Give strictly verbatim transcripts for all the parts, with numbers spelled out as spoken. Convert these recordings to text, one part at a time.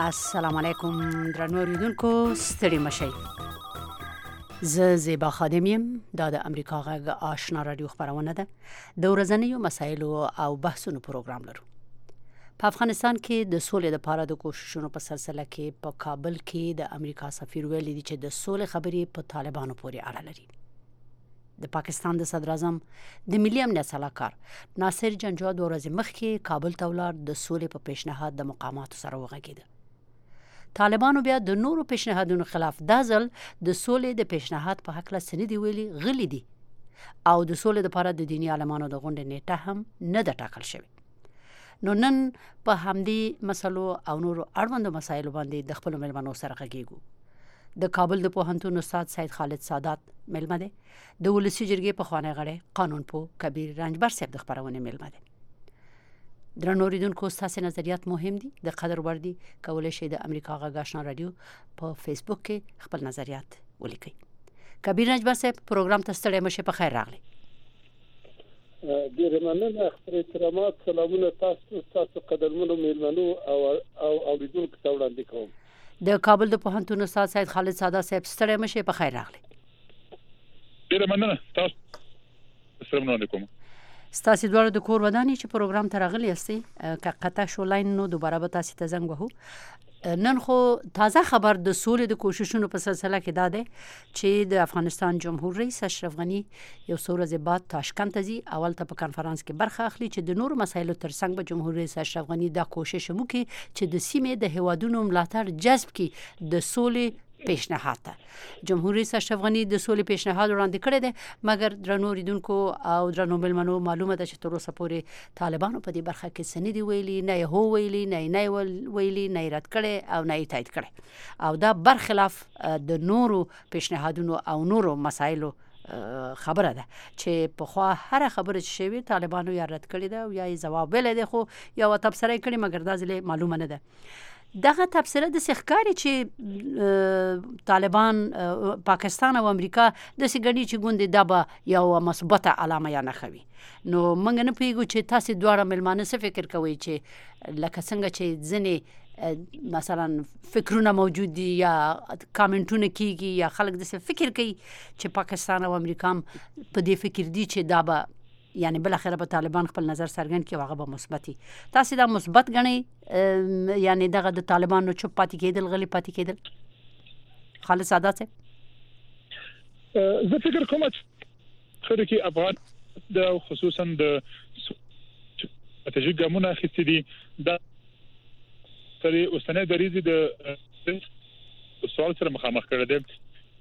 السلام علیکم درنو اوریدونکو ستړي مشئ. زه زیبا خادم یم. دا د امریکا غږ آشنا رادیو خبرونه ده. د ورځنیو مسایلو او بحثونو پروګرام لرو. په افغانستان کې د سولې لپاره د کوششونو په سلسله کې په کابل کې د امریکا سفیر ویلي دی چې د سولې خبرې په طالبانو پورې اړه لري. د پاکستان د صدر اعظم د ملي امنیت سلاکار ناصر جنجاد ورځ مخکې کابل ته ولاړ د سولې په پیشنهاد د مقاماتو سره وغږېد. طالبانو بیا د نورو پیشنهادونو خلاف دا ځل د سولې د پیشنهاد په حق له سندې ویلي غلي دي او د سولې لپاره د دیني عالمانو د غونډې نیټه هم نه ده ټاکل شوې. نو نن په همدې مسلو او نورو اړوندو مسایلو باندې د خپلو مېلمنو سره غږیږو. د کابل د پوهنتون استاد سید خالد سادات مېلمه دی. د ولسي جرګې پخوانی غړی قانون پوه کبیر رنجبر صاحب د خپرونې مېلمه دی. درنو اوریدونکو ستاسو نظریات مهم دي، د قدر وړ دي. کولی شئ د امریکا غږ آشنا رادیو په فیسبوک کې خپل نظریات ولیکئ. کبیر رنجبر صاحب پروګرام ته ستړي مشه، په خیر راغلی. ډېر مننه. خپل احترامات، سلامونه تاسو تاسو قدرمنو مېلمنو او او اوریدونکو ته وړاندې کوم. د کابل د پوهنتون استاد سید خالد ساده صاحب ستړي مشه، په خیر راغلی. ډېر مننه. تاسو السلام علیکم. ستاسو دواړو د کور ودانې چې پروګرام ته راغلی یاستئ. که قطع شو لاین نو دوباره به تاسو ته زنګ وهو. نن خو تازه خبر د سولې د کوششونو په سلسله کې دا دی چې د افغانستان جمهور رئیس اشرف غنی یو څو ورځې بعد تاشکند ته ځي. اول ته په کانفرنس کې برخه اخلي چې د نورو مسایلو ترڅنګ به جمهور رئیس اشرف غنی دا کوشش وکړي چې د سیمې د هیوادونو ملاتړ جذب کړي د سولې پیشنهاد ته. جمهور رئیس اشرف غنی د سولې پیشنهاد وړاندې کړی دی، مګر درنو اوریدونکو او درنو مېلمنو معلومه ده چې تر اوسه پورې طالبانو په دې برخه کې څه نه دي ویلي، نه یې هو ویلي، نه یې نه ویلي، نه یې رد کړی او نه یې تایید کړی، او دا برخلاف د نورو پیشنهادونو او نورو مسایلو خبره ده چې پخوا هر خبره چې شوی طالبانو یا رد کړی ده او یا یې ځواب ویلی دی، خو یا تبصره یې کړې، مګر دا ځل معلومه نه ده. دغه تبصره د ښکاري چې طالبان پاکستان او امریکا د سګړي چې ګوندې دا به یو مثبته علامه یا نه خوي. نو موږ نه پوهیږو چې تاسو دواړه مېلمانه څه فکر کوئ چې لکه څنګه چې ځینې مثلا فکرونه موجود دي یا کامنټونه کیږي یا خلک داسې فکر کوي چې پاکستان او امریکا هم په دې فکر دي چې دا به یعنی بل اخره به طالبان خپل نظر څرګند کړي او هغه به مثبتي. تاسو دا مثبت ګڼئ یعنی دغه د طالبانو چوپ پاتې کېدل، غلي پاتې کېدل؟ خالد سادات صاحب. زه فکر کوم چې خره کې افغان د خصوصا د استراتیژیک ګامونه اخیستي دي. دا ترې اوسنۍ دریځ د سوال سره مخامخ کړی دی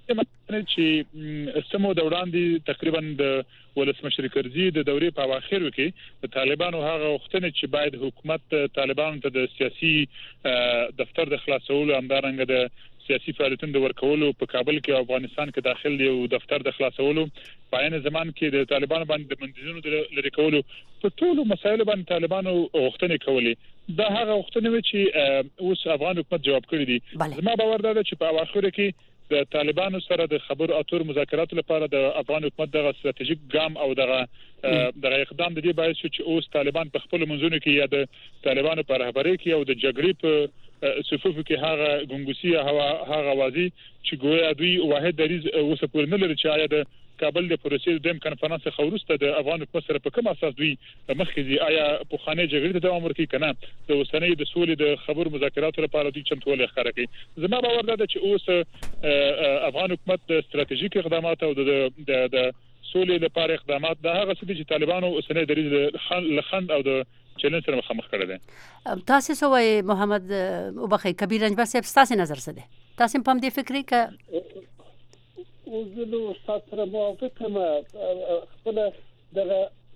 چې سمو د وړاندې تقریبا د ولسمشر کرزي د دورې په اواخر کې د طالبانو هغه وختونه چې باید حکومت طالبانو ته د سیاسي دفتر د خلاصولو همدارنګه د سیاسي فعالیتونو د ورکولو په کابل کې او افغانستان کې داخل دی او دفتر د خلاصولو په عین زمان کې د طالبانو باندې د بندیزونو د لری کولو په ټولو مسایلو باندې طالبانو وختونه کولې. دا هغه وختونه چې اوس افغان حکومت جواب کړی دي. زما باور دا چې په اواخر کې د طالبانو سره د خبرو اترو مذاکرات لپاره د افغان حکومت دغه استراتیژیک ګام او دغه دغه اقدام د دې باعث چې اوس طالبان په خپل منځونو کې یا د طالبانو په رهبرۍ کې او د جګړې په صفوف کې هغه ګنګوسي هوا هغه وازي چې ګویا دوی واحد دریز اوس په نه لري چې آیا د کابل د پروسې د کانفرنس خورسته د افغان حکومت سره په کوم اساس دوی مخکې آیا په خانه جګړې ته دوام ورکړي کنه د اوسنۍ د سولې د خبرو مذاکراتو لپاره دوی چمتووالی ښکاره کوي. زما باور ده چې اوس افغان حکومت د استراتیژیک اقدامات او د د سولې لپاره اقدامات د هغه څه چې طالبانو اوسنۍ دریځ لخند او د چیلنج سره مخامخ کړل دي. تاسو سوای محمد وبخی کبیر رنجبر صاحب تاسو نظر څه ده؟ تاسو په دې فکرې ک وزلو استاد سره موافقم. خپل دغه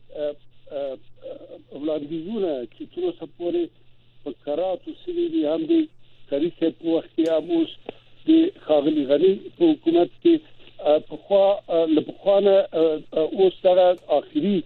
وړاندیزونه چې تر اوسه پورې په قراراتو سوي دي هم د کریسه په وخت کې اموس د خاغلی غنی په حکومت کې په خوا له بخانه اوس سره اخري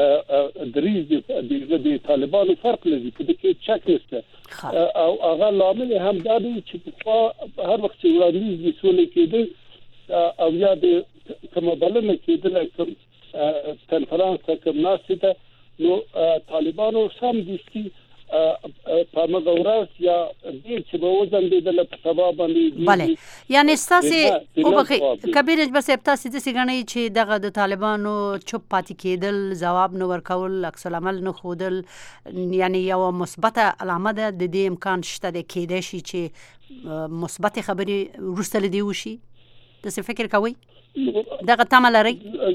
دریز د طالبانو فرق لري په دې کې چک نشته او هغه لامل هم دا دی چې په خوا هر وخت وړاندیز د سولې کېدل او یا د کوم بلنه کېدل کوم کنفرانس کوم ناسته نو طالبانو سم دي په مغورس یا دې چې به وزن دې د سبا باندې بله یعنی تاسو او بخې کبیر بس تاسو د سیګنې چې دغه د طالبانو چوپ پاتې کېدل جواب نو ورکول عکس العمل نه خودل یعنی یو مثبت علامه ده د دې امکان شته د کېدې شي چې مثبت خبري ورسته لدی وشي تاسو فکر کوئ دغه تمه لري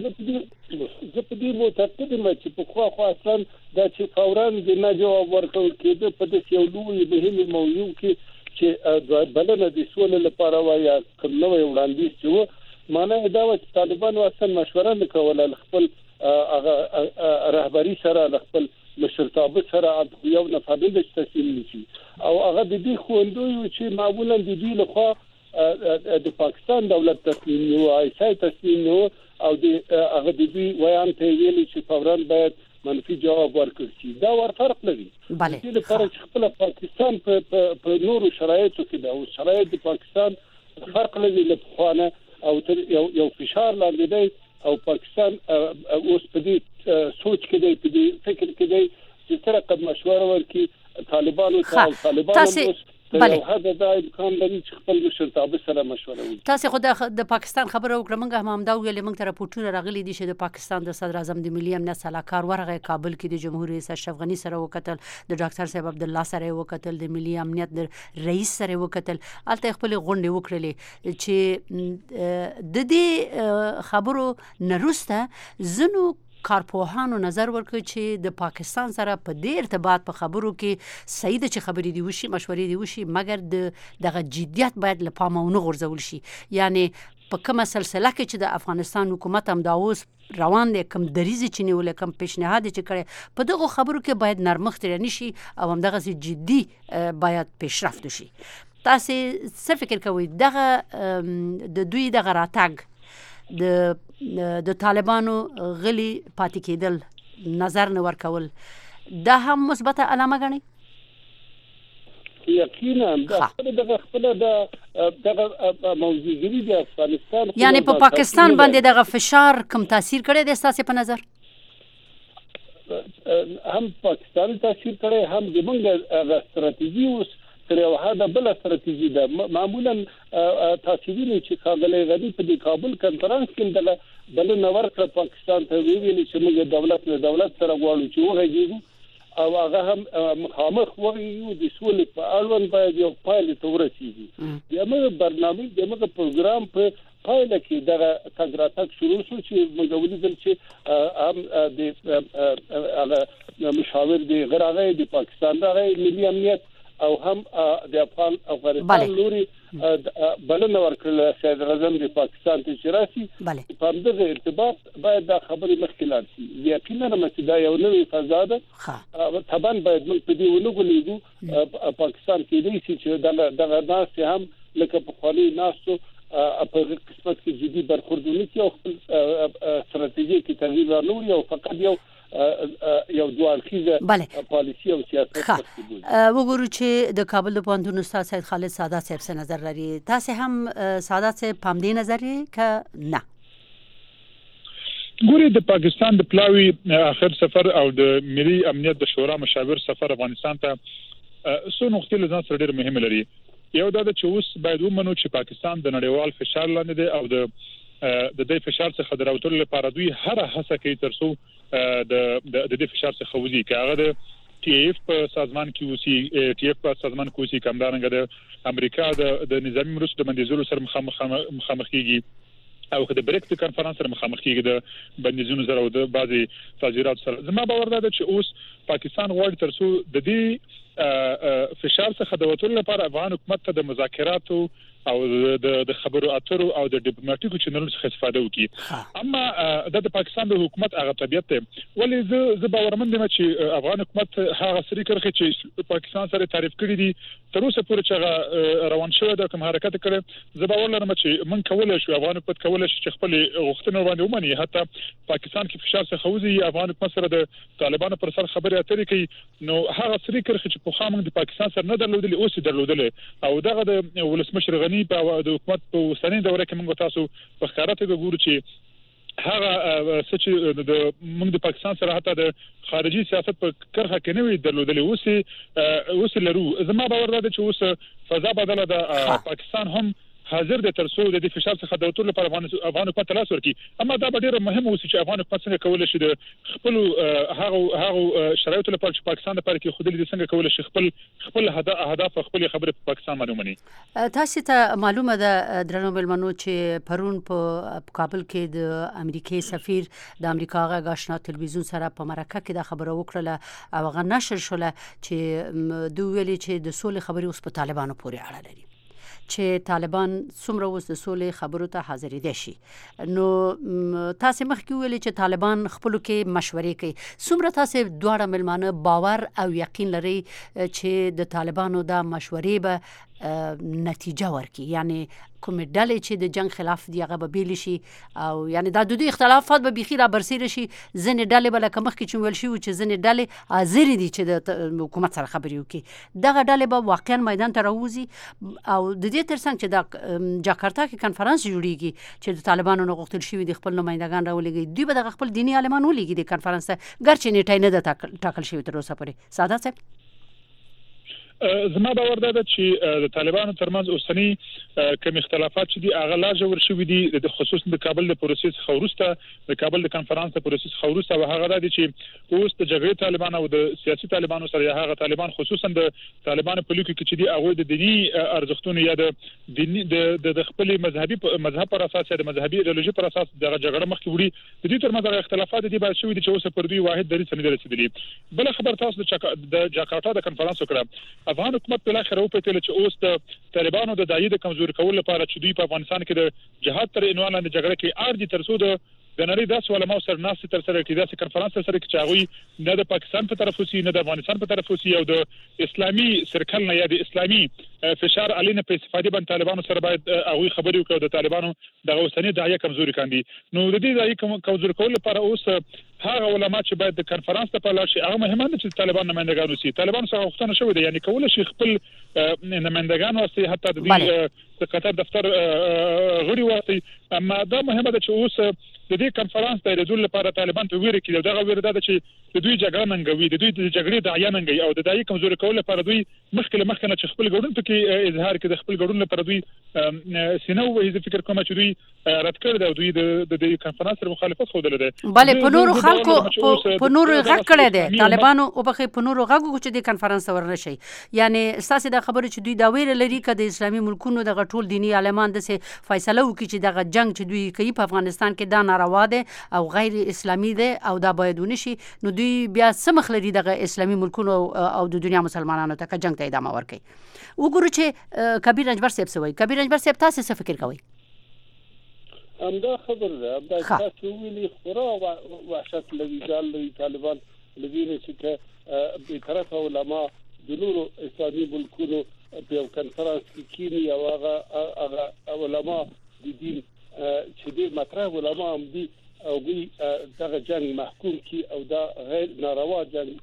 زه په دې متأکد یم چې په خوا خوا اصلا دا چې فورا د نه جواب ورکول کېده په دې یو لوی مهم موضوع کې چې بلنه د سولې لپاره وایي کوم نوې وړاندیز چې معنی دا و چې طالبانو اصلا مشوره نه کوله خپل هغه رهبری سره خپل مشرتابه سره یو نفر د تسلیم نشي او هغه د دې خوندوي چې معمولا د دې لخوا د پاکستان دولت تسلیم نو ایسای تسلیم نو او د هغه د دې ویان ته ویلي چې فورا باید منفي جواب ورکړي شي دا ور فرق لري بله د لپاره چې خپل پاکستان په په نورو شرایطو کې دا او شرایط د پاکستان فرق لري له خوانه او یو یو فشار لاندې دی او پاکستان اوس په دې سوچ کې دی په دې فکر کې دی چې سره قد مشوره ورکړي طالبانو ته طالبانو بله هغه دا امکان لري چې خپل مشرتابه سره مشوره وکړي تاسو خو د پاکستان خبره وکړه موږ هم دا ویل موږ ته راپورټونه راغلي دي چې د پاکستان د صدر اعظم د ملي امنیت سلاکار ورغه کابل کې د جمهور رئیس اشرف غنی سره وکتل د ډاکټر صاحب عبد الله سره وکتل د ملي امنیت د رئیس سره وکتل الته خپل غونډه وکړلې چې د دې خبرو نرسته زنو کارپوهانو نظر ورکړي چې د پاکستان سره په دې ارتباط په خبرو کې صحیح د چې خبرې دی وشي مشورې دی وشي مګر د دغه جديت باید له پامه ونه غورځول شي یعنی په کومه سلسله کې چې د افغانستان حکومت هم دا اوس روان دی کوم دریزي چې نیول کوم پیشنهاد چې کړي په دغه خبرو کې باید نرمښت رانیشي او هم دغه جدي باید پیشرفت وشي تاسو څه فکر کوئ دغه د دوی دغه راتګ د د طالبانو غلي پاتې کېدل نظر نه ورکول دا هم مثبته علامه ګڼي یقینا دا دغه خپل د دغه موضوعګری د افغانستان یعنی په پاکستان باندې دغه فشار کوم تاثیر کړی دی تاسو په نظر هم پاکستان تاثیر کړی هم د موږ استراتیژي اوس تر یو حد بل استراتیژي ده معمولا تاسو وینئ چې کابل غنی په کابل کنفرانس کې دغه بل نور کړ پاکستان ته ویلي چې موږ دولت له دولت سره غواړو چې وغږیږو او هغه هم مخامخ وغږیږو د سولې په اړوند باید یو پایله ته ورسیږي یمه برنامه دغه پروګرام په پایله کې دغه تګراتک شروع شو چې موږ ولیدل چې هم د هغه مشاور دی غراغه د پاکستان د ملي امنیت او هم د افغان افغانستان لوري بلنه ورکړل سید اعظم د پاکستان ته شراسي په دغه ارتباط باید دا خبرې مخکې لاړ شي یقینا چې دا یو نوې فضا ده طبعا باید موږ په دې ونغولېږو پاکستان کې دې چې دغه دغه ناس هم لکه په خالي ناسو په قسمت کې جدي برخوردونی کې او خپل استراتیژي کې تغییر راوړي او فقط یو یو دوالخیزه پالیسی او سیاست وګورو چې د کابل د پوهنتون استاد سید خالد سادات صاحب څه نظر لري تاسو هم سادات صاحب په دې نظر کې نه ګوري د پاکستان د پلاوی اخر سفر او د ملي امنیت د شورا مشاور سفر افغانستان ته څو نقطې له ځان سره ډېر مهم لري یو دا چې اوس باید ومنو چې پاکستان د نړیوال فشار لاندې دی او د د دې فشار څخه دراوتل لپاره دوی هر هڅه کوي ترڅو د د دې فشار څخه وځي کاغه د ټي اف په سازمان کې اوسي ټي اف په سازمان کې اوسي کمدارنګ د امریکا د د نظامی مرستو د منځلو سره مخامخ مخامخيږي او د بریکس کانفرنس سره مخامخ کیږي د بندیزونو سره او د بعضي تاجرات سره زما باور ده چې اوس پاکستان غواړي ترڅو د دې فشار څخه د وټول لپاره افغان حکومت ته د مذاکراتو او د د خبرو اترو او د ډیپلوماټیکو چینلونو څخه استفاده وکړي اما د حکومت د حکومت هغه طبيعت ته ولې زه زه باورمند یم چې افغان حکومت هغه سری کرخه چې پاکستان سره تعریف کړی دي تر اوسه پورې چې روان شوی د کوم حرکت کړي زه باور لرم چې من کولای شو افغان حکومت کولای شي چې خپل غوښتنې باندې ومني حتی پاکستان کې فشار څخه وځي افغان حکومت سره د طالبانو پر سر خبرې اترې کوي نو هغه سری کرخه چې په خامنګ د پاکستان سره نه درلودل اوس درلودل او دغه د ولسمشر په د حکومت په سنې دوره کې موږ تاسو په ښکارا ته ګورو چې هغه څه چې د موږ د پاکستان سره حتی د خارجي سیاست په کرخه کې نه وي درلودلې اوس اوس لرو زما باور ده چې اوس فضا بدله ده پاکستان هم حاضر د ترسو د فشار څخه د وټول لپاره افغان حکومت تلاش ورکړي اما دا ډیره مهمه اوس چې افغان حکومت څنګه کولای شي د خپل هغه هغه شرایطو لپاره چې پاکستان لپاره کې خودلې د څنګه کولای شي خپل خپل اهداف خپل خبره په پاکستان باندې ومني. تاسو ته معلومه ده درنو ملمنو چې پرون په کابل کې د امریکای سفیر د امریکا غا آشنا تلویزیون سره په مرکه کې د خبرو وکړه او هغه نشر شوله چې دوی ویلي چې د سولې خبري اوس په طالبانو پورې اړه لري چې طالبان څومره اوس د سولې خبرو ته حاضر دي شي. نو تاسو مخکې ویلي چې طالبان خپل کې مشورې کوي څومره تاسو دواړه ملمانه باور او یقین لري چې د طالبانو د مشورې به نتیجه ورکړي یعنی کوم ډلې چې د جنگ خلاف دی هغه به بیل شي او یعنی د دوی اختلافات به بيخي را برسېره شي ځنې ډلې بل کوم مخکې چې ویل شي چې ځنې ډلې حاضر دي چې د حکومت سره خبرې وکړي دغه ډلې به واقعا میدان ته راوځي او د دې ترڅنګ چې د جاکارتا کې کنفرانس جوړیږي چې د طالبانو نه غوښتل شوی د خپل نمائندگان راولېږي دوی به د خپل دینی عالمان ولېږي د کنفرانس ته ګرچې نیټه نه ده ټاکل شوی تر اوسه پورې. ساده صاحب زما باور ده چې د طالبانو ترمنځ اوسنی کوم اختلافات چې دي هغه لا جوړ شوې دي د خصوصا د کابل د پروسس خورسته د کابل د کنفرانس د پروسس خورسته او هغه د چې اوس د جګړې طالبان او د سیاسي طالبانو سره هغه طالبان خصوصا د طالبانو په لوکي کې چې دي هغه د دینی ارزښتونو یا د دینی د خپل مذهبي مذهب پر اساس یا د مذهبي ایدئولوژي پر اساس د جګړه مخکې وړي د دې ترمنځ اختلافات دي باید شوې دي چې اوس پر دوی واحد درې سند رسیدلی. بل خبر تاسو د جاکارتا د کنفرانس وکړه افغان حکومت په اخر او په تل چې اوس د طالبانو د دایې د کمزوري کول لپاره چې دوی په افغانستان کې د جهاد تر عنوان لاندې جګړه کې ارجی ترسو د د نړۍ داس علماء سره ناس تر سره کې داسې کنفرانس سره کې چاغوي نه د پاکستان په طرف وسی نه د افغانستان په طرف وسی او د اسلامي سرکل نه یا د اسلامي فشار علینه په استفاده باندې طالبانو سره باید هغه خبرې وکړي د طالبانو د اوسنۍ دایې کمزوري کاندي. نو د دې دایې کمزوري کول لپاره اوس هغه علماء چې باید د کنفرانس ته په لاړ شي هغه مهمه ده چې طالبان نمائندگان وسی طالبان سره غوښتنه شوې ده یعنی کول شي خپل نمائندگان واسي حتی د دې قطر دفتر غړي واسي اما دا مهمه ده چې اوس د دې کنفرانس د رسول لپاره طالبان ته ویل کېږي دغه ویره ده چې د دوی جګړه ننګوي د دوی د جګړې د عیان ننګي او د دای کمزوري کول لپاره دوی مخکله مخکنه چې خپل ګډون ته کې اظهار کې د خپل ګډون لپاره دوی سينو وې فکر کوم چې دوی رد کړ دا دوی د دې کنفرانس سره مخالفت خوده ده. بله په نورو خلکو په نورو غږ کړی دی طالبانو او په په نورو غږو چې د کنفرانس ورنشي یعنی اساسي د خبره چې دوی دا ویره لري چې د اسلامي ملکونو د غټول دینی عالمان د فیصله وکړي چې دغه جنگ چې دوی کوي په افغانستان کې دا ناروا ده او غیر اسلامي ده او دا باید ونشي. نو دوی بیا سمخ لري دغه اسلامي ملکونو او د دنیا مسلمانانو ته جنگ ته ادامه ورکړي. وګورو چې کبیر رنجبر صاحب سوي کبیر رنجبر صاحب تاسو څه فکر کوئ؟ همدا خبر ده همدا تاسو ویلي خورا وحشت لوي ځال لوي طالبان لوي چې بیطرفه علما د نورو اسلامي ملکونو په کنفرانس کې کینی او هغه هغه علما د دین چې د مطرح علما هم دي او وی دغه جنگ محکوم کی او دا غیر ناروا جنگ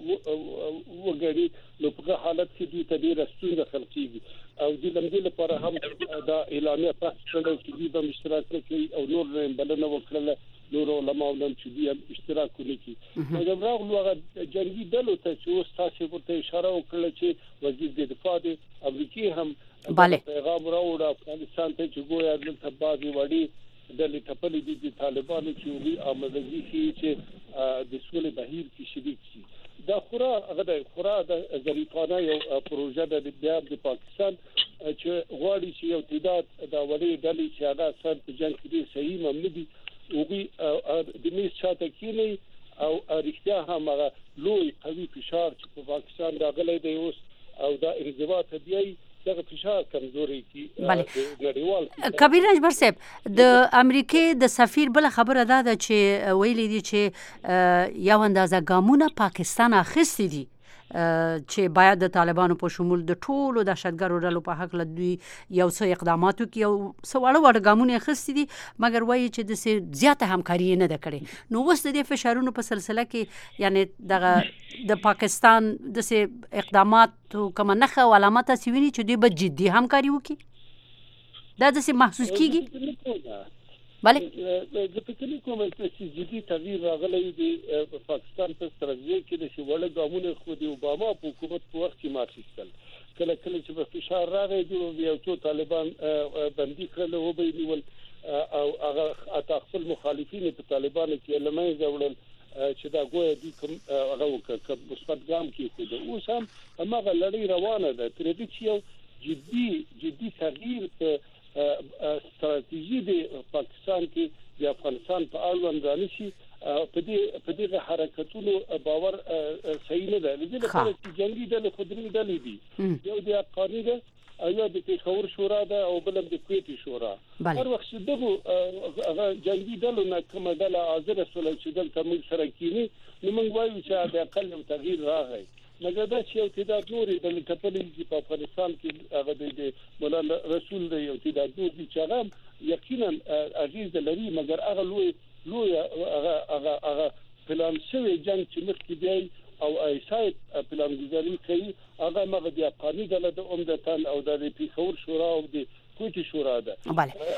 وګړي نو په حالت کې دوی ته ډیره ستونزه خلقيږي او د لمدې لپاره هم دا اعلانیه پاس کړل چې دوی به اشتراک کوي او نور بلنه وکړه نور علماء ولن چې دوی اشتراک کوي. نو دا راغلو هغه جنگي ډلو ته چې اوس تاسو ورته اشاره وکړه چې وزیر د دفاع د امریکای هم پیغام راوړ افغانستان ته چې ګویا دلته بازي وړي د لټپلې دي طالبانو چې وی آمدګي شي چې د سولې بهیر کې شریک شي. دا خورا هغه د خورا د ظریفانه یو پروژه د بیا د پاکستان چې غواړي چې یو تعداد د وړي ډلې چې هغه سر په جنگ کې صحیح ممنوع دي او د میز شاته کېنی او اړتیا هم هغه لوی قوي فشار چې په پاکستان راغلی دی اوس او دا انزوا طبيعي دغه فشار کمزوري کی نړیوال کبیر رنجبر صاحب د امریکای د سفیر بل خبره ده چې ویلي دي چې یو اندازه ګامونه پاکستان اخیستي دي چې باید د طالبانو په شمول د ټولو دهشتګرو ډلو په حق له دوی یو څه اقدامات وکړي او څه واړه واړه ګامونه اخیستي دي مګر وایي چې د زیاته همکاري نه ده کړې. نو اوس د دې فشارونو په سلسله کې یعنی دغه د پاکستان د اقدامات کومه نښه او علامات تاسو وینئ چې دوی به جدي همکاري وکړي دا داسې محسوس کیږي؟ بله د فکر کوم چې جدي تغییر راغلی دی په پاکستان په ستراتیژي کې د شوړه ګامونه خو د اوباما په حکومت په وخت کې ماخیستل کله کله چې په فشار راغی دی یو څو طالبان بندي کړل او به نیول او هغه خپل مخالفین په طالبانو کې لمنځه وړل چې دا ګویا دي کوم هغه وکړ مثبت ګام کې خو د اوس هم هغه لړۍ روانه ده تر دې چې یو جدي جدي تغییر په استراتیژي د پاکستان کې د افغانستان په اړوند رانشي په دې په دې حرکتونو باور صحیح نه ده لږه لپاره چې جنگي ډلې خودري ډلې دي یو د افغاني ده او یو د پېښور شورا ده او بل د کویت شورا هر وخت چې دغه جنگي ډلو نه کومه ډله حاضر سول چې دلته موږ سره کینی نو موږ وایو چې د اقل تغییر راغی مګر دا چې یو تعداد نورې د کپلې چې په افغانستان کې هغه د مولانا رسول دی یو تعداد نور دي چې هغه یقینا عزیز لري مګر هغه لوی لوی هغه هغه هغه پلان شوی جنگ چې مخکې دی او ایسایت پلانګذاري کوي هغه مغه د افغاني ډله د عمدتان او د پېښور شورا او د کویت شورا ده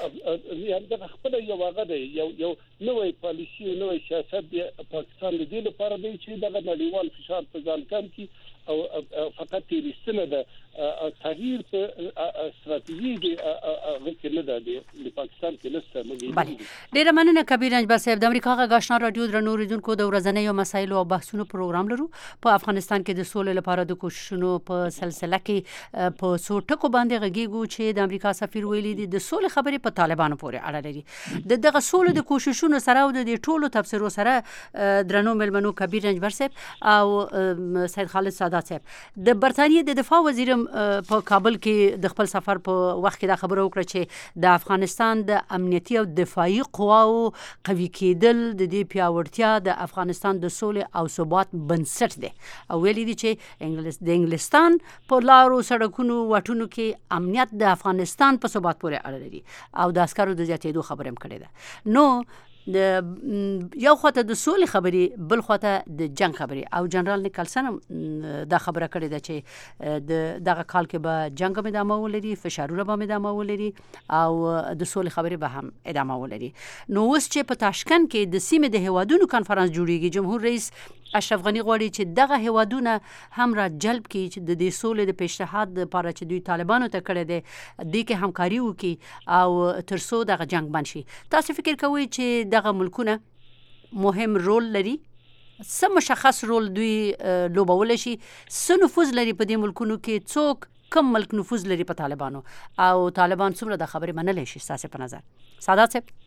بله دا خپل یو هغه دی یو یو نوې پالیسي نوې سیاست د پاکستان د دې لپاره دی چې دغه نړیوال فشار په ځان کم کی او فقط تیرستنه ده تغییر په استراتیژي د غوښتنه ده د پاکستان کې نشته مګر ډیره مننه کبیر رنج بسیب د امریکا غا آشنا رادیو درنو ریدونکو د ورځنیو مسایلو او بحثونو پروګرام لرو په افغانستان کې د سولې لپاره د کوششونو په سلسله کې په څو ټکو باندې غږیږو چې د امریکا سفیر ویلي دي د سولې خبرې په طالبانو پورې اړه لري د دغه سولې د کوششونو سره او د ټولو تفسیرو سره درنو ملمنو کبیر رنج بسیب او سید خالد سادات صاحب د برتانیې د دفاع وزیر په کابل کې د خپل سفر په وخت کې دا خبره وکړه چې د افغانستان د امنیتي او دفاعي قواو قوي کېدل د دې پیاوړتیا د افغانستان د سولې او ثبات بنسټ دی او ویلي دي چې انګلیس د انګلستان په لارو سړکونو واټونو کې امنیت د افغانستان په ثبات پورې اړه لري او د عسکرو د زیاتېدو خبره هم کړې ده نو د یو خواته د سولې خبرې بل خواته د جنگ خبرې او جنرال نیکلسن دا خبره کړې ده چې د دغه کال کې به جنگ هم ادامه ولري فشارونه به هم ادامه ولري او د سولې خبرې به هم ادامه ولري نو اوس چې په تاشکند کې د سیمې د هیوادونو کانفرنس جوړیږي جمهور رئیس اشرف غنی غواړي چې دغه هیوادونه هم را جلب کړي چې د دې سولې د پیشنهاد لپاره چې دوی طالبانو ته کړی دی دې کې همکاري وکړي او تر څو دغه جنگ بند شي تاسو فکر کوئ چې دغه ملکونه مهم رول لري څه مشخص رول دوی لوبولی شي څه نفوذ لري په دې ملکونو کې څوک کم ملک نفوذ لري په طالبانو او طالبان څومره د خبرې منلی شي ستاسو په نظر سادات صاحب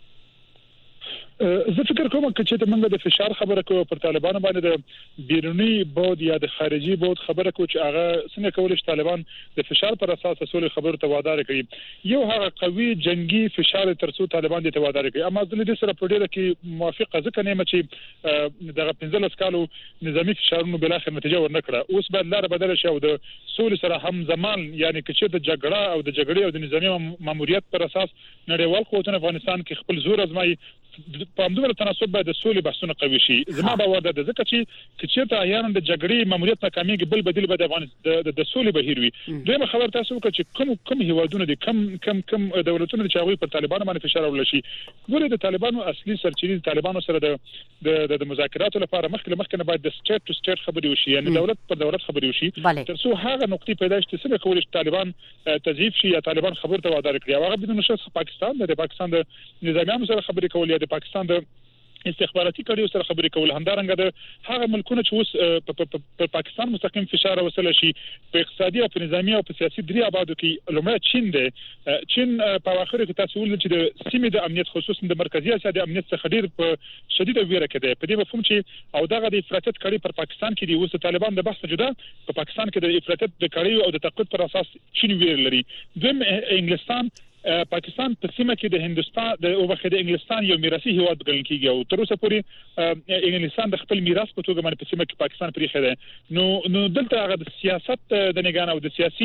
زه فکر کوم چې ته موږ د فشار خبره کوو پر طالبانو باندې د بیرونی بود یا د خارجي بود خبره کوو چې هغه څنګه کولای شي طالبان د فشار پر اساس سولې خبرو ته وادار کړي یو هغه قوي جنگي فشار ترڅو طالبان د توادار کړي اما د دې سره په ډیره کې موافقه ځکه نه چې دغه پنځلس کالو نظامی فشارونو بل اخر نتیجه ورنکړه اوس بعد لار بدل شي او د سولې سره هم زمان یعنی چې د جګړه او د جګړې او د نظامی ماموریت پر اساس نړیوال قوتونه افغانستان کې خپل زور ازمایي په همدغه تناسب باید د سولې بحثونه قوي شي زما باور ده ځکه چې چې ته احیانا د جګړې ماموریت ناکامېږي بل بدیل به د افغانستان د سولې بهیر وي دویمه خبر تاسو وکړه چې کوم کوم هیوادونه دي کم کم کم دولتونه چې هغوی پر طالبانو باندې فشار راوړل شي ګورې د طالبانو اصلي سرچینې د طالبانو سره د د مذاکراتو لپاره مخکې مخکې باید د سټیټ ټو سټیټ خبرې وشي یعنی دولت پر دولت خبرې وشي تر څو هغه نقطې پیدا شي چې څنګه کولی شي طالبان تضعیف شي یا طالبان خبرو ته وادار کړي هغه بدون شرط پاکستان د پاکستان د نظامیانو سره خبرې کول یا د پاکستان د استخباراتي کړیو سره خبرې کول همدارنګه د هغه ملکونه چې اوس په پاکستان مستقیم فشار وسله شي په اقتصادي او په نظامی او په سیاسي درې ابعادو کې لومړی چین دی چین په اخر کې تاسو ولر چې د سیمې د امنیت خصوصا د مرکزی اسیا د امنیت څخه ډیر په شدیده ویره کې دی په دې مفهوم چې او دغه د افراطیت کړي پر پاکستان کې دی اوس طالبان د بحث جدا په پاکستان کې د افراطیت د کړي او د تقویت پر اساس چین ویره لري دویم انګلستان پاکستان په سیمه کې د هندستان د اوبخه د انګلستان یو میراثي هیواد ګڼل کیږي او تر اوسه پورې انګلستان د خپل میراث په توګه باندې په سیمه کې پاکستان پرې خره نو نو دلته هغه د سیاست د نگان او د سیاسي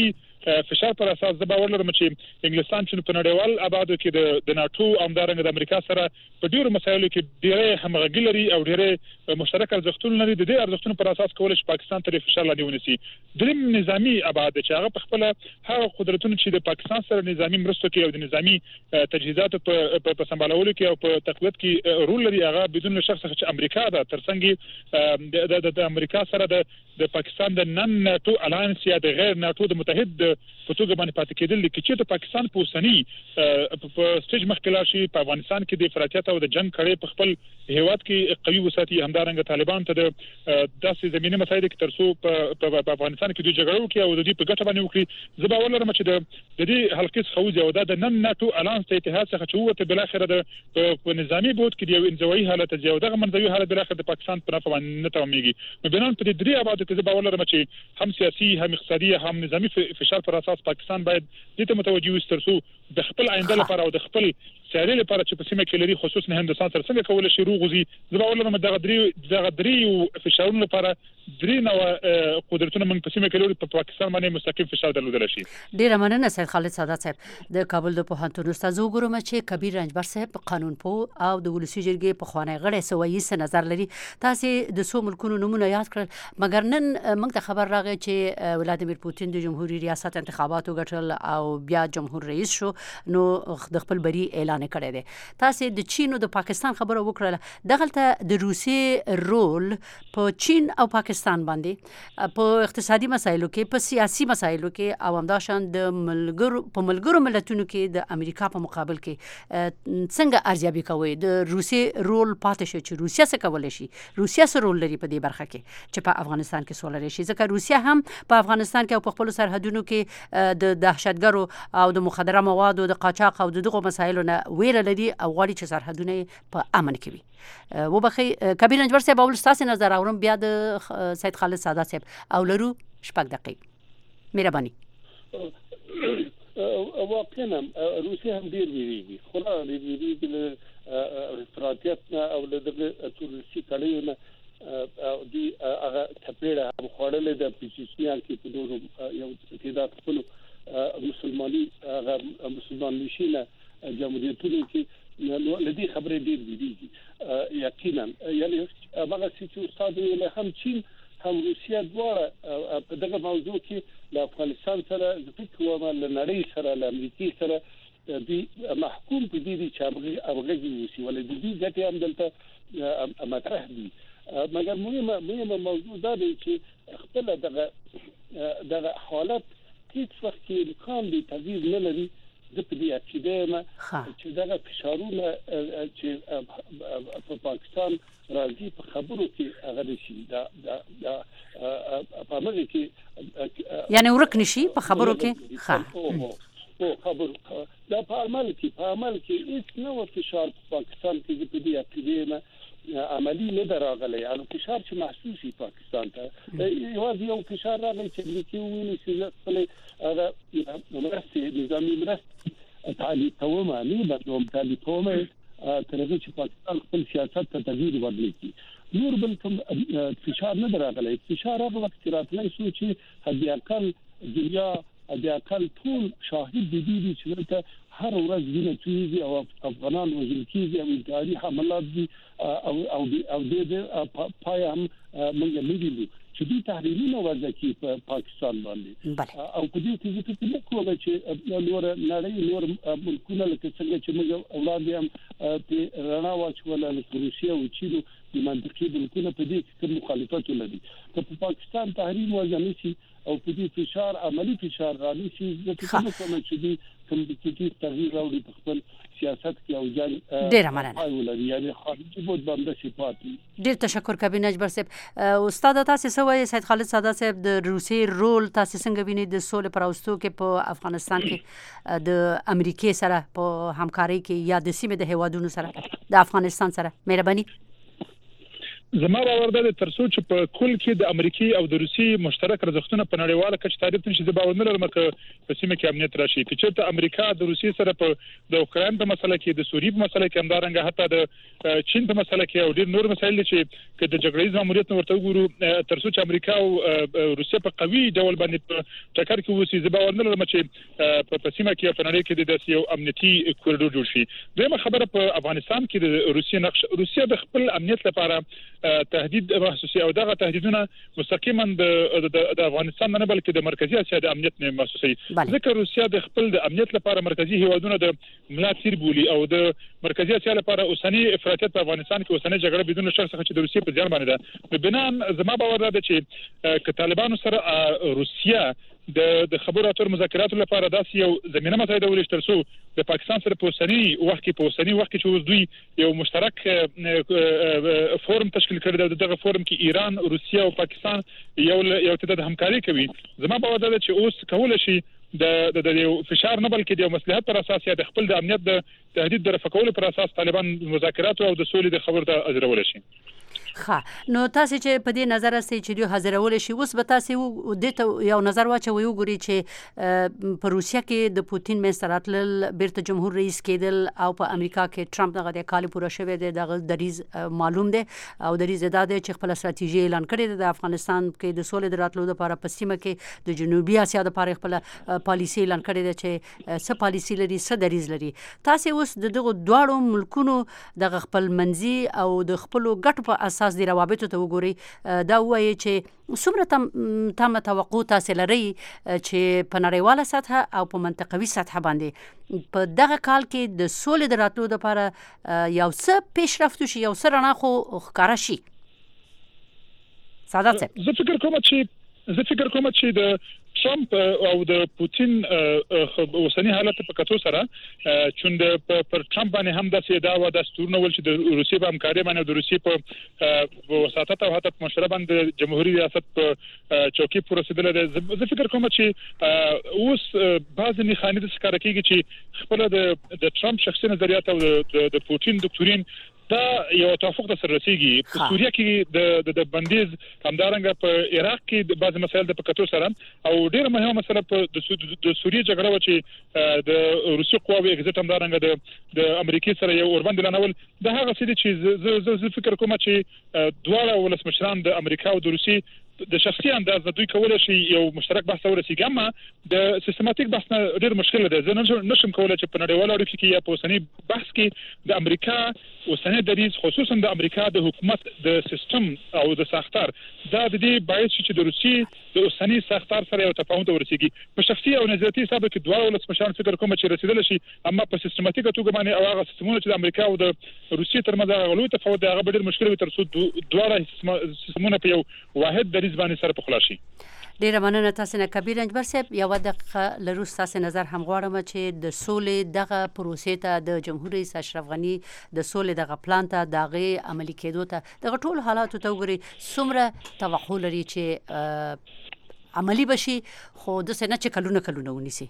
فشار پر اساس د باور لرم چې انګلستان چې په نړیوال آبادو کې د ناتو او همدارنګه د امریکا سره په ډیرو مسایلو کې ډیره همغږي لري او ډیره مشترک ارزښتونه لري. د دې ارزښتونو پر اساس کولای شي پاکستان ته فشار لاندې ونیسي. دریم نظامی ابعاد چې هغه په خپل هغه قدرتونه چې د پاکستان سره نظامی مرسته کوي او د نظامی تجهیزات په په سمبالولو کې او په تقویت کې رول لري، هغه بدون شک څخه چې امریکا ده ترڅنګ د امریکا سره د د پاکستان د نن ناتو الاینس یا د غیر ناتو د متحد په توګه باندې پاتې کېدل چې د پاکستان په اوسنی په سټیج مخکې لاړ شي په افغانستان کې د افراطیت او د جنگ کړي په خپل هیواد کې قوي وساتي، همدارنګه طالبان ته د داسې زمینه مسایل کې ترڅو په افغانستان کې د جګړو کې او د دې په ګټه باندې وکړي. زه باور لرم چې د دې حلقې څخه وځي او د نن ناتو الاینس ته اتحاد څخه چې وته بل اخر د په نظامی بود کې د انزوي حالت دی او دغه منځوي حالت بل اخر د پاکستان په نفع باندې نه تمامېږي. نو بنان په دې درې آباد کې زه باور لرم چې هم سیاسي هم اقتصادي هم نظامی فشار پر اساس پاکستان باید دې ته متوجه وي ترڅو د خپل آینده لپاره او د خپل سیالي لپاره چې په سیمه کې لري خصوصا هندستان سره څنګه کولای شي روغوزي. زه باور لرم دغه درې دغه درې فشارونو لپاره درې نو قدرتونه موږ په سیمه کې لري په پاکستان باندې مستقیم فشار درلودل شي. ډیره مننه سید خالد سادات صاحب د کابل د پوهنتون استاد. وګورم چې کبیر رنجبر صاحب قانون پوه او د ولسی جرګې په خوانی غړی سوي څه نظر لري. تاسو د سو ملکونو نمونه یاد کړل، مګر نن موږ ته خبر راغی چې ولادیمیر پوتین د جمهوریت ریاست انتخاباتو ګټل او بیا جمهور رئیس شو، نو د خپل بری اعلان کړی دی. تاسو د چین او د پاکستان خبره وکړه، دغلته د روسي رول په چین او پاکستان باندې په اقتصادي مسایلو کې، په سیاسي مسایلو کې او همداشان د ملګرو په ملګرو ملتونو کې د امریکا په مقابل کې څنګه ارزیابي کوي د روسي رول پاتې شي چې روسیا څه کولای شي، روسیا څه رول لري په دې برخه کې چې په افغانستان کې سولر شي، ځکه روسیا هم په افغانستان کې او په خپل سرحدونو کې د دهشتګرو او د مخدره موادو د قاچاق او دغه مسایلو نه ویره لري او غواړي چې سرحدونه په امن کې وي. وبخي کبیر رنجبر صاحب اول ستاسو نظر اورم، بیا د سید خالد سادات صاحب او لرو شپږ دقیقې مهرباني. واقعا روسیا هم ډیر ویریږي، خو نه ویریږي له افراطیت او له دغه تروریستي کړیو او دی هغه تپیړه هم خوړلې د پېچیسیان کې په نورو یو کې دا خپل مسلمانۍ هغه مسلمان نشینه جمهوریتونو کې نو لدی خبرې ډیر ویریږي یقینا. یعنی هغه چې استاد ویل هم چین هم روسیا دواړه په دغه موضوع کې له افغانستان سره د فکر او له نړۍ سره له امریکای سره د محکوم په دې چې هغه وسی ولې د دې ځکه هم دلته مطرح دي. مګر مهمه مهمه موضوع دا دی چې خپل دغه دغه حالت هیڅ وخت کې امکان دی تغییر نه لري. د دې عقیده چې دغه فشارونه چې په پاکستان راځي په خبرو کې هغه شي دا دا په امر کې یعنی ورک نشي په خبرو کې ښه په خبرو دا په عمل کې په عمل کې هیڅ نو فشار په پاکستان کې په دې عقیده عملی نه دراغلی، یعنی فشار چې محسوسي پاکستان ته یوازې یو فشار راغلی چې امریکا ویني چې خپل هغه مرستې نظامي مرستې تعالی کومه نه بدلوم تعالی کومه ترغه چې پاکستان خپل سیاست ته تغییر ورکړي. نور بل کوم فشار نه دراغلی، فشار هغه وخت راتلی شو چې هدي اقل دنیا هدي اقل ټول شاهد دي دي چې دلته هر ورځ ویني چې او افغانان وژل کیږي او انتحاري حملات دي او او او د پای هم موږ لیدلو چې دې تحریمونه وځي په پاکستان باندې او په دې کې چې په کومه چې نور نړۍ نور ملکونه لکه څنګه چې موږ اولاد هم په رڼا واچول له روسیا او چین د منطقي ملکونه په دې کې مخالفت لري. په پاکستان تحریم وځي او په دې فشار عملی فشار راځي چې کومه کومه چې دې کوم چې تغییر راوړي په خپل سیاست کې او ځان ډیر مننه. یعنی خارجي بود باندې صفات. ډیر تشکر کبیر رنجبر صاحب. استاد تاسو سوي سید خالد سادات صاحب د روسي رول تاسو څنګه ویني د سولې پر اوستو کې په افغانستان کې د امریکای سره په همکاري کې یا د سیمې د هیوادونو سره د افغانستان سره؟ مهرباني. زما باور ده ترڅو چې په کل کې د امریکای او د روسي مشترک ارزښتونه په نړیواله کچه تعریف نشي د باور نه لرم چې په سیمه کې امنیت راشي چې ته امریکا د روسي سره په د اوکران په مسله کې د سوریې په مسله کې همدارنګه حتی د چین په مسله کې او ډیر نور مسایل چې د جګړې ماموریت ورته وګورو ترڅو چې امریکا او روسیا په قوي ډول باندې په ټکر کې وسی د باور نه لرم چې په سیمه کې په نړۍ کې د یو امنیتي کوریډور جوړ شي. دغه خبره په افغانستان کې د روسي نقش روسیا د خپل امنیت لپاره تهدید محسوسي او دغه تهدیدونه مستقیما د د افغانستان نه بلکې د مرکزی اسیا د امنیت نه محسوسي. ځکه روسیا د خپل د امنیت لپاره مرکزی هیوادونه د ملا تیر بولی او د مرکزی اسیا لپاره اوسنی افراطیت په افغانستان کې اوسنی جګړه بدون شک څخه چې د روسیې په ځان باندې ده. بنان زما باور ده چې ک طالبانو سره روسیا د د خبرو اترو مذاکراتو لپاره داسې یو زمينه مساعده ولې ترڅو د پاکستان سره په اوسنی وخت کې په اوسنی وخت کې چې دوی یو مشترک فورم تشکیل کړی دی دغه فورم کې ایران روسیا او پاکستان یو یو تعداد همکاري کوي. زما باور ده چې اوس کول شي د د یو فشار نه بلکې د مصلحت پر اساس یا د خپل د امنیت د تهدید د رفع کولو پر اساس طالبان مذاکرات او د سولې د خبرو ته اجرول شي. ښه نو تاسو چې په دې نظر استئ چې دوی حاضرول شي اوس به تاسو د یو نظر واچوي وګوري چې په روسیا کې د پوتین منستراتل بیرته جمهور رئیس کېدل او په امریکا کې ټرمپ دغه د کال پوره شوی دی دغه دریز معلوم دی او دریز دا دی چې خپل استراتیژي اعلان کړی دی د افغانستان کې د سولې د راتلو لپاره په سیمه کې د جنوبي اسیا لپاره خپل پالیسي اعلان کړی دی چې څه پالیسي لري څه دریز لري. تاسو اوس دغه دواړو ملکونو دغه خپل منځي او د خپل ګټو په اساس د روابطو ته وګوري دا وایي چې څومره تم تم توقع تاسو لري چې په نړیواله سطح او په منطقوي سطح باندې په دغه کال کې د سولې د راتلو لپاره یو څه پیشرفت شي یو څه رڼا خو ښکارا شي. سعادت صاحب زه فکر کوم چې زه فکر کوم چې د ټرمپ او د پوتین اوسنی حالت په کتو سره چې پر ټرمپ باندې هم د سیدا و د ستورنه ول چې د روسي په همکاري باندې د روسي په وساطت او حتی مشره باندې جمهوریت ریاست په چوکي پر رسیدل د زه فکر کوم چې اوس بعض نه خانې د ښکار کیږي چې خپل د د ټرمپ شخصي نظریات او د پوتین دکتورین دا یو توافق د سره رسیدي. په سوریه کې د د بندیز همدارنګه په عراق کې د بعض مسایل د پکاتو سره او ډیره مهمه مسله په د سوریه جګړه و چې د روسي قواوی اگزیت همدارنګه د د امریکای سره یو اوربند لانول د هغه څه چې زه فکر کوم چې دواړه ولسمشران د امریکا او د روسي د شخصي انداز د دوی کول شي یو مشترک بحث ورسیږي اما د سیستماتیک بحث نه ډیر مشکل دی. زه نشم کولای چې په نړیواله اړیکو کې یا په اوسنی بحث کې د امریکا اوسنی دریز خصوصا د امریکا د حکومت د سیستم او د ساختار دا د دې باعث چې د روسي د اوسنی ساختار سره یو تفاهم ته ورسیږي. په شخصي او نظریاتي حساب کې دواړه ولسمشران فکر کوم چې رسیدل شي اما په سیستماتیک توګه باندې او هغه سیستمونه چې د امریکا او د روسي ترمنځ هغه لوی تفاوت دی هغه ډیر مشکل وي ترڅو دواړه سیستمونه په یو واحد دریز باندې سره په خلاصي. ډیره مننه تاسو نه کبیر انجبر صاحب. یو دقیقه لروس تاسو نظر هم غواړم چې د سولې دغه پروسې ته د جمهور رئیس اشرف غنی د سولې دغه پلان ته دغه عملی کېدو ته دغه ټول حالات ته وګوري څومره توقع لري چې عملی بشي خو د سنه چې کلونه کلونه ونیسي.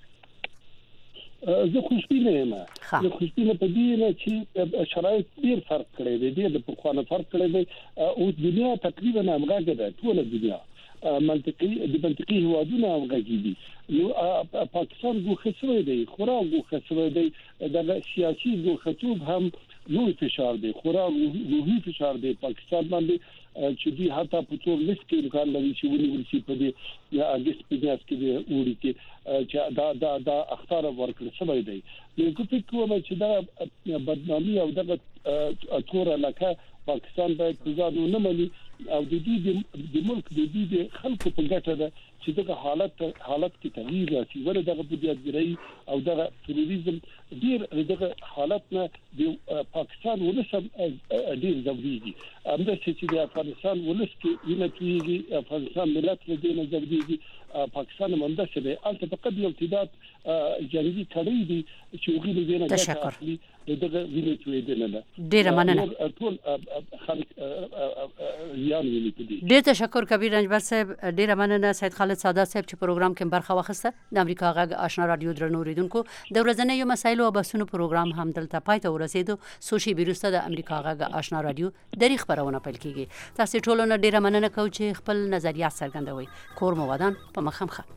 زه خوشبینه یم زه خوشبینه په دې نه چې شرایط ډیر فرق کړی دی ډیر په خوانه فرق کړی دی او دنیا تقریبا همغږي ده ټول دنیا منطقي د منطقي هوادونه همغږي دي. نو پاکستان ګوښه شوی دی خورا ګوښه شوی دی د سیاسي ګوښتوب هم لوی فشار دی خورا روحي فشار دی پاکستان باندې چې دوی حتی په ټول لیست کې امکان لري چې ونیول شي په دې یا اګست په میاشت کې د وړي کې چې دا دا دا اختار ورکړل شوی دی. نو کوم کوم چې دا بدنامي او دغه تور علاقه پاکستان باید ځانو نه ملي او د دې د ملک د دې خلکو په ګټه ده چې دغه حالت حالت کې تغییر راشي ولې دغه بودیجګري او دغه تروریزم ډیر دغه حالت نه د پاکستان ولسم ډیر ضروري همدا چې د افغانستان ولس کې ویني افغانستان ملت له دې نه ضروري پاکستان منده شه دی البته فقط یو امتداد جنگي کړی دي چې وګړي دې نه ګټه اخلي دغه ویني توې نه نه ډیر مننه ټول خلک یان ویني دي. ډیر تشکر کبیر انجبر صاحب. ډیر مننه سید خالد سادات صاحب چې پروګرام کې برخه واخیسته. د امریکا غږ آشنا رادیو درنو ریدونکو د ورځنیو مسایلو او بحثونو پروګرام هم دلته پای ته ورسېد. ورسېدو څو شېبې وروسته د امریکا غږ آشنا رادیو درې خپرونه پیل کیږي. تاسو ټولو نه ډیره مننه کوم چې خپل نظریات څرګندوي. کور مو ودان په مخه مخه.